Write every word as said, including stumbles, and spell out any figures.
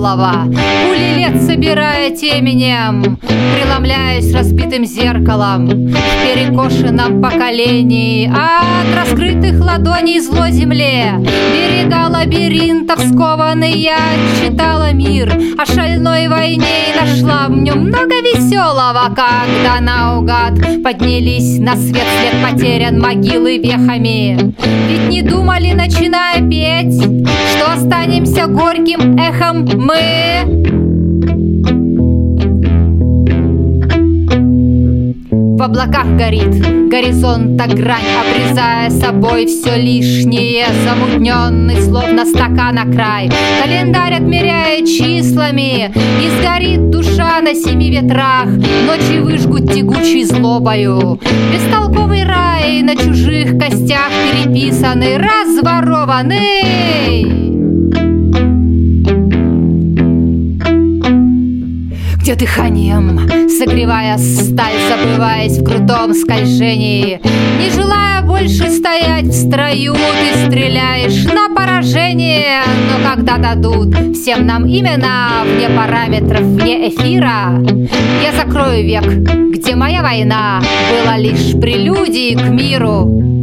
голова, пули лет собирая теменем, преломляясь разбитым зеркалом в перекошенном поколении. От раскрытых ладоней зло земле, берега лабиринтов скованный, я читала мир о шальной войне и нашла в нем много веселого, когда наугад поднялись на свет след потерян могилы вехами. Ведь не думали, начиная петь, что останемся горьким эхом мы. В облаках горит горизонта грань, обрезая собой все лишнее, замутненный, словно стакана край. Календарь отмеряет числами, и сгорит душа на семи ветрах. Ночи выжгут тягучей злобою, бестолковый рай на чужих костях переписанный, разворованный. Где дыханием, согревая сталь, забываясь в крутом скольжении, не желая больше стоять в строю, ты стреляешь на поражение. Но когда дадут всем нам имена вне параметров, вне эфира, я закрою век, где моя война была лишь прелюдией к миру.